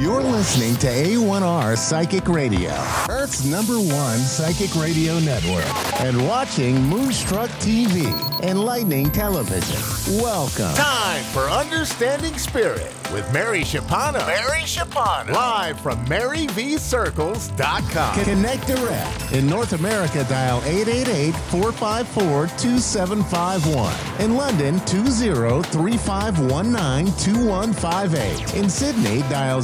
You're listening to A1R Psychic Radio, Earth's #1 psychic radio network, and watching Moonstruck TV, enlightening television. Welcome. Time for Understanding Spirit with Mary Shapana. Live from MaryVCircles.com. Connect direct. In North America, dial 888-454-2751. In London, 20-3519-2158. In Sydney, dial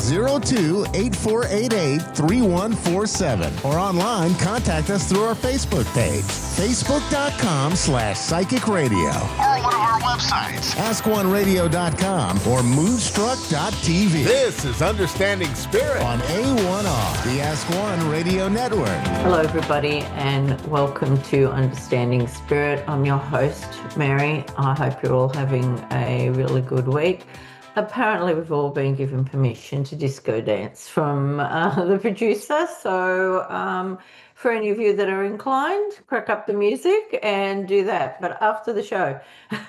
02-8488-3147. Or online, contact us through our Facebook page, facebook.com/psychic radio. Or one of our websites, askoneradio.com or moonstruck.tv. This is Understanding Spirit on A1R, the Ask One Radio Network. Hello, everybody, and welcome to Understanding Spirit. I'm your host, Mary. I hope you're all having a really good week. Apparently, we've all been given permission to disco dance from the producer. So for any of you that are inclined, crack up the music and do that. But after the show,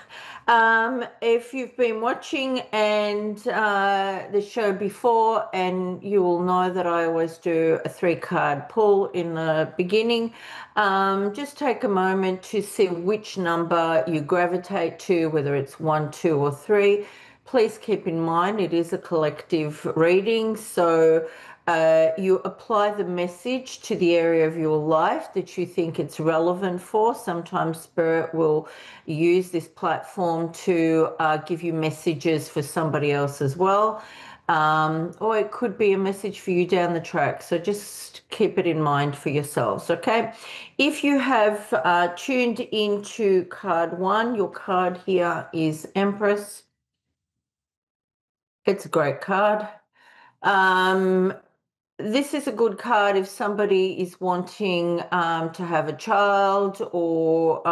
if you've been watching and the show before, and you will know that I always do a 3-card pull in the beginning, just take a moment to see which number you gravitate to, whether it's 1, 2, or 3. Please keep in mind it is a collective reading, so you apply the message to the area of your life that you think it's relevant for. Sometimes Spirit will use this platform to give you messages for somebody else as well, or it could be a message for you down the track. So just keep it in mind for yourselves, okay? If you have tuned into card 1, your card here is Empress. It's a great card. This is a good card if somebody is wanting to have a child or,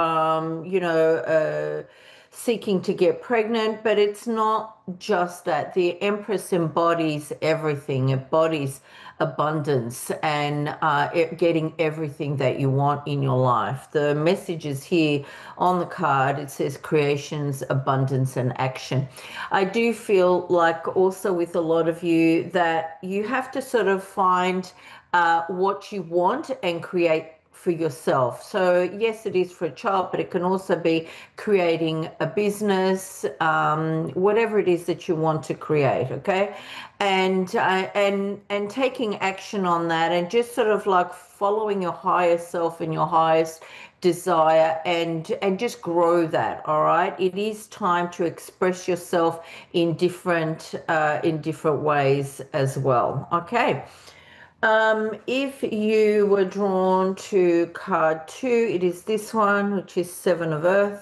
seeking to get pregnant, but it's not just that. The Empress embodies everything. It embodies abundance and getting everything that you want in your life. The message is here on the card. It says creations, abundance, and action. I do feel like also with a lot of you that you have to sort of find what you want and create for yourself. So yes, it is for a child, but it can also be creating a business, whatever it is that you want to create, okay? And taking action on that and just sort of like following your higher self and your highest desire and just grow that, all right? It is time to express yourself in different ways as well, okay? If you were drawn to card 2, it is this one, which is 7 of Earth.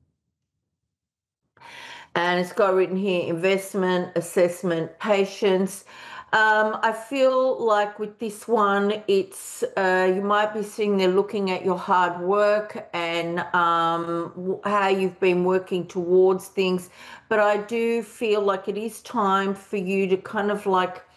And it's got written here, investment, assessment, patience. I feel like with this one, it's you might be sitting there looking at your hard work and how you've been working towards things. But I do feel like it is time for you to kind of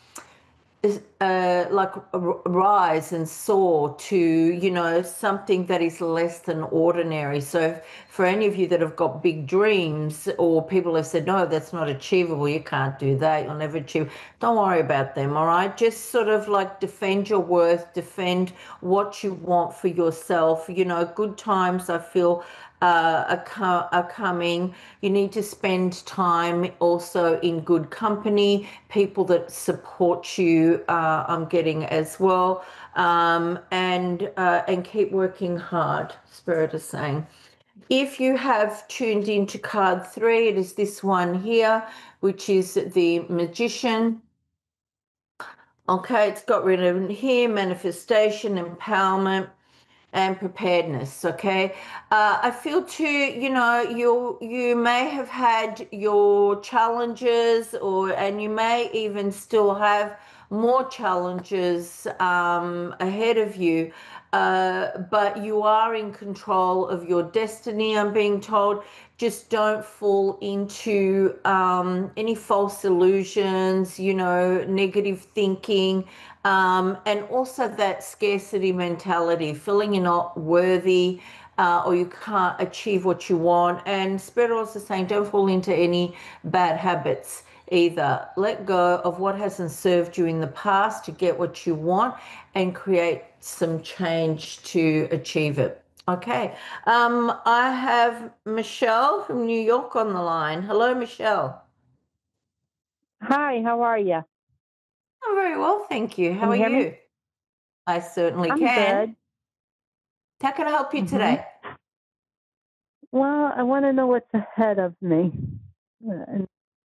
rise and soar to, something that is less than ordinary. So for any of you that have got big dreams or people have said, no, that's not achievable, you can't do that, you'll never achieve, don't worry about them, all right? Just sort of like defend your worth, defend what you want for yourself. Good times, I feel, are coming. You need to spend time also in good company, people that support you, I'm getting as well, and keep working hard, Spirit is saying. If you have tuned into card 3, it is this one here, which is the Magician. Okay, it's got written here, manifestation, empowerment, and preparedness, okay? I feel too, you may have had your challenges and you may even still have more challenges ahead of you, but you are in control of your destiny, I'm being told. Just don't fall into any false illusions, negative thinking, and also that scarcity mentality, feeling you're not worthy or you can't achieve what you want. And Spirit also saying don't fall into any bad habits. Either let go of what hasn't served you in the past to get what you want and create some change to achieve it. Okay. I have Michelle from New York on the line. Hello, Michelle. Hi, how are you? I'm very well, thank you. How Can are you hear me? you? I certainly I'm can. good. How can I help you hmm today? Well, I want to know what's ahead of me. And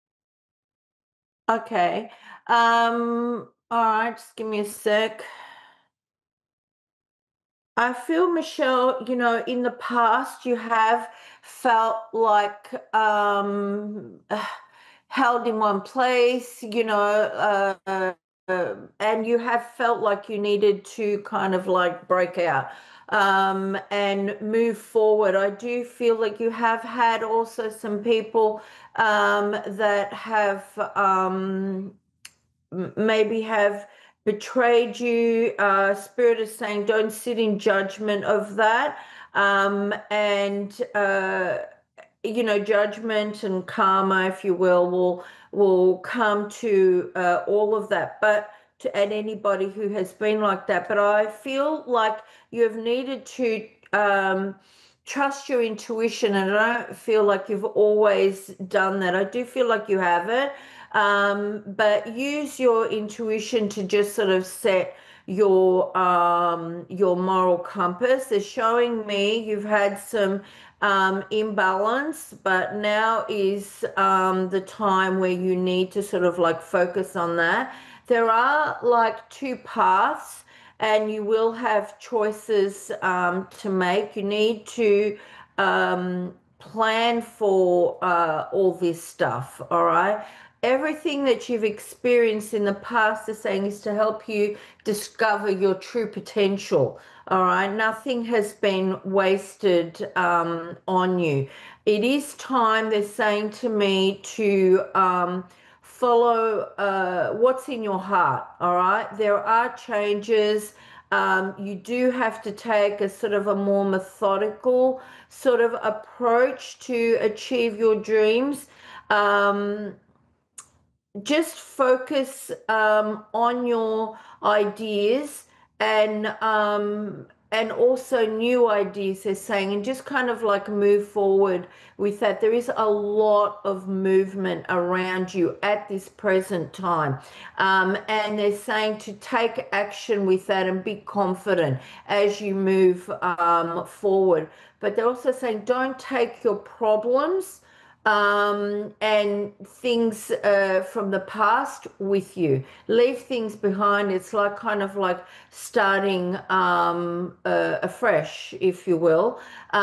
Okay. All right, just give me a sec. I feel, Michelle, in the past you have felt like held in one place, and you have felt like you needed to kind of like break out and move forward. I do feel like you have had also some people that have maybe have betrayed you. Spirit is saying, don't sit in judgment of that. And judgment and karma, if you will come to all of that. But and anybody who has been like that. But I feel like you have needed to trust your intuition, and I don't feel like you've always done that. I do feel like you haven't, but use your intuition to just sort of set your moral compass. They're showing me you've had some imbalance, but now is the time where you need to sort of like focus on that. There are like two paths, and you will have choices to make. You need to plan for all this stuff, all right? Everything that you've experienced in the past, is saying, is to help you discover your true potential. All right. Nothing has been wasted on you. It is time, they're saying to me, to follow what's in your heart. All right. There are changes. You do have to take a sort of a more methodical sort of approach to achieve your dreams. Just focus on your ideas and also new ideas, they're saying, and just kind of like move forward with that. There is a lot of movement around you at this present time, and they're saying to take action with that and be confident as you move forward. But they're also saying don't take your problems and things from the past with you. Leave things behind. It's like kind of like starting afresh, if you will.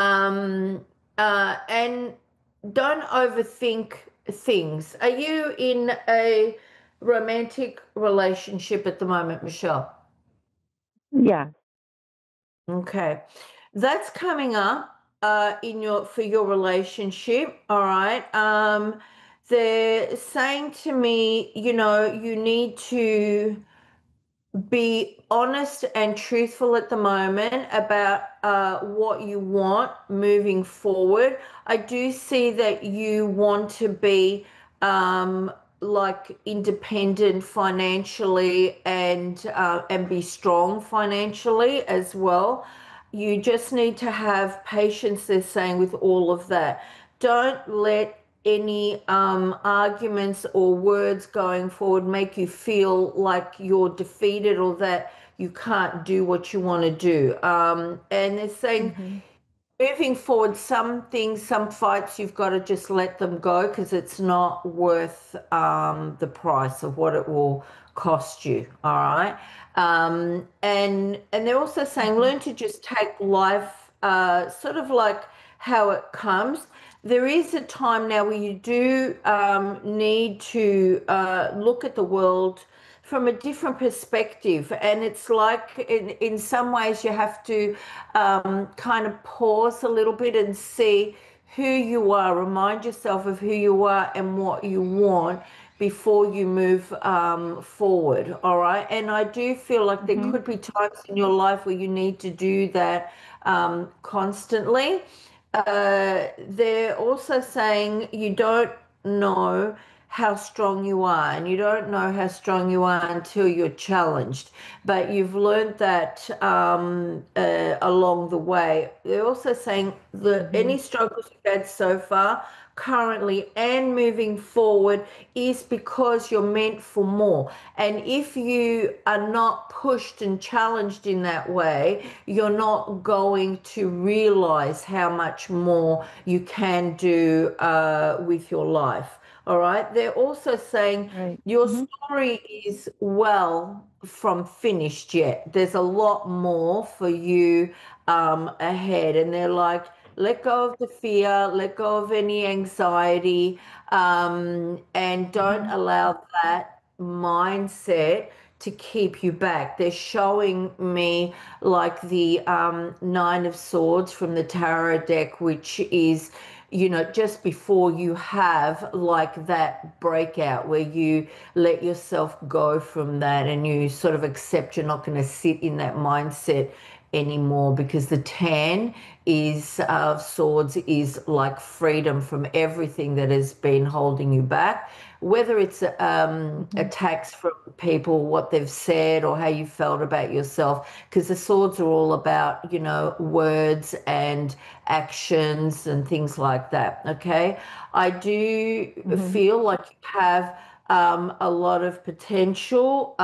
And don't overthink things. Are you in a romantic relationship at the moment, Michelle? yeah, Okay. That's coming up in your for your relationship, all right? They're saying to me, you need to be honest and truthful at the moment about what you want moving forward. I do see that you want to be like independent financially and be strong financially as well. You just need to have patience, they're saying, with all of that. Don't let any arguments or words going forward make you feel like you're defeated or that you can't do what you want to do. And they're saying hmm moving forward, some things, some fights, you've got to just let them go because it's not worth the price of what it will cost you. All right. And they're also saying hmm learn to just take life sort of like how it comes. There is a time now where you do need to look at the world from a different perspective, and it's like in some ways you have to kind of pause a little bit and see who you are, remind yourself of who you are and what you want before you move forward. All right. And I do feel like there hmm could be times in your life where you need to do that constantly. They're also saying you don't know how strong you are, and you don't know how strong you are until you're challenged. But you've learned that along the way. They're also saying that any struggles you've had so far, currently and moving forward, is because you're meant for more. And if you are not pushed and challenged in that way, you're not going to realize how much more you can do with your life. All right. They're also saying Right. your story is well from finished yet. There's a lot more for you ahead. And they're like, let go of the fear, let go of any anxiety, and don't allow that mindset to keep you back. They're showing me like the Nine of Swords from the Tarot deck, which is, you know, just before you have like that breakout where you let yourself go from that and you sort of accept you're not going to sit in that mindset anymore, because the Ten is of Swords is like freedom from everything that has been holding you back, whether it's attacks from people, what they've said, or how you felt about yourself, because the Swords are all about, you know, words and actions and things like that. Okay, I do feel like you have a lot of potential.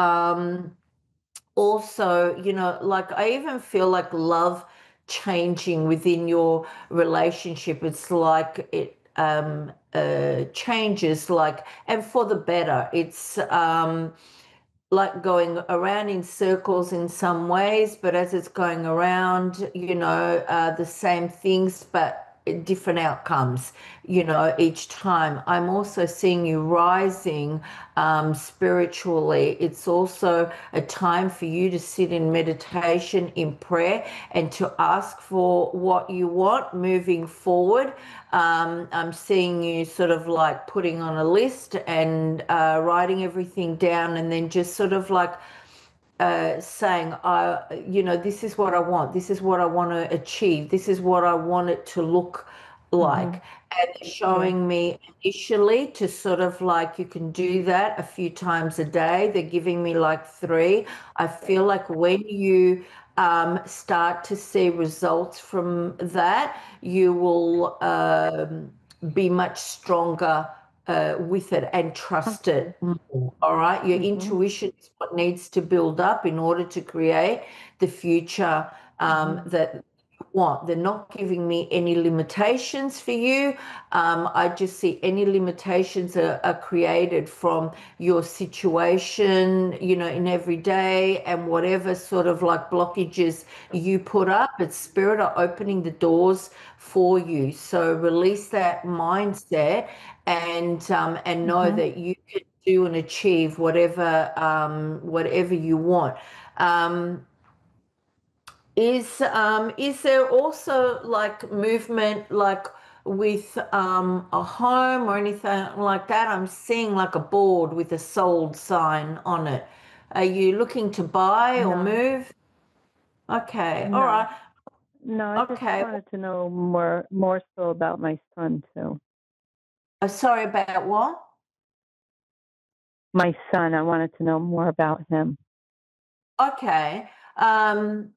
Also, you know, like I even feel like love changing within your relationship. It's like it changes, like, and for the better. It's like going around in circles in some ways, but as it's going around, you know, the same things, but different outcomes, you know, each time. I'm also seeing you rising spiritually. It's also a time for you to sit in meditation, in prayer, and to ask for what you want moving forward. I'm seeing you sort of like putting on a list and writing everything down, and then just sort of like saying, you know, this is what I want. This is what I want to achieve. This is what I want it to look like. And they're showing me initially to sort of like, you can do that a few times a day. They're giving me like 3. I feel like when you start to see results from that, you will be much stronger with it and trust it more. All right. Your intuition is what needs to build up in order to create the future that you want. They're not giving me any limitations for you. I just see any limitations are created from your situation, you know, in every day, and whatever sort of like blockages you put up, it's Spirit are opening the doors for you. So release that mindset and know that you can do and achieve whatever whatever you want. Is there also like movement like with a home or anything like that? I'm seeing like a board with a sold sign on it. Are you looking to buy or No, move? Okay, all no, right. no. I just Okay. wanted to know more so about my son too. Sorry, about what? My son. I wanted to know more about him. Okay. Um,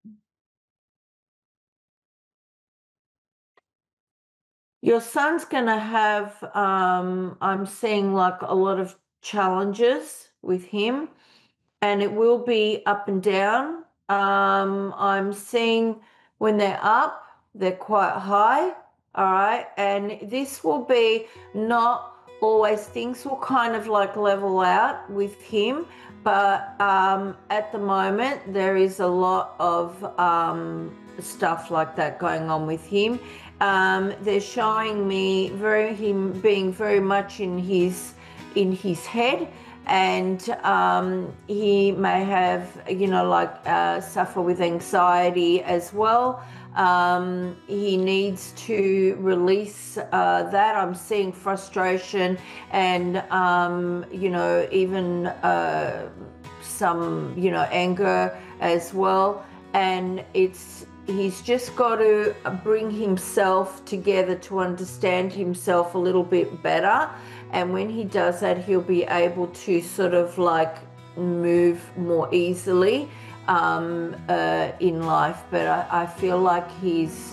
your son's gonna have, I'm seeing like a lot of challenges with him, and it will be up and down. I'm seeing when they're up, they're quite high, all right, and this will be not always, things will kind of like level out with him, but at the moment there is a lot of stuff like that going on with him. They're showing me him being very much in his head, and he may have, you know, like suffer with anxiety as well. He needs to release that. I'm seeing frustration and, you know, even some, you know, anger as well. And he's just got to bring himself together to understand himself a little bit better, And when he does that, he'll be able to sort of like move more easily in life. But I feel like he's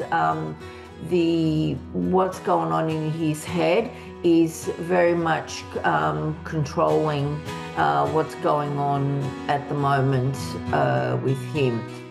what's going on in his head is very much controlling what's going on at the moment with him.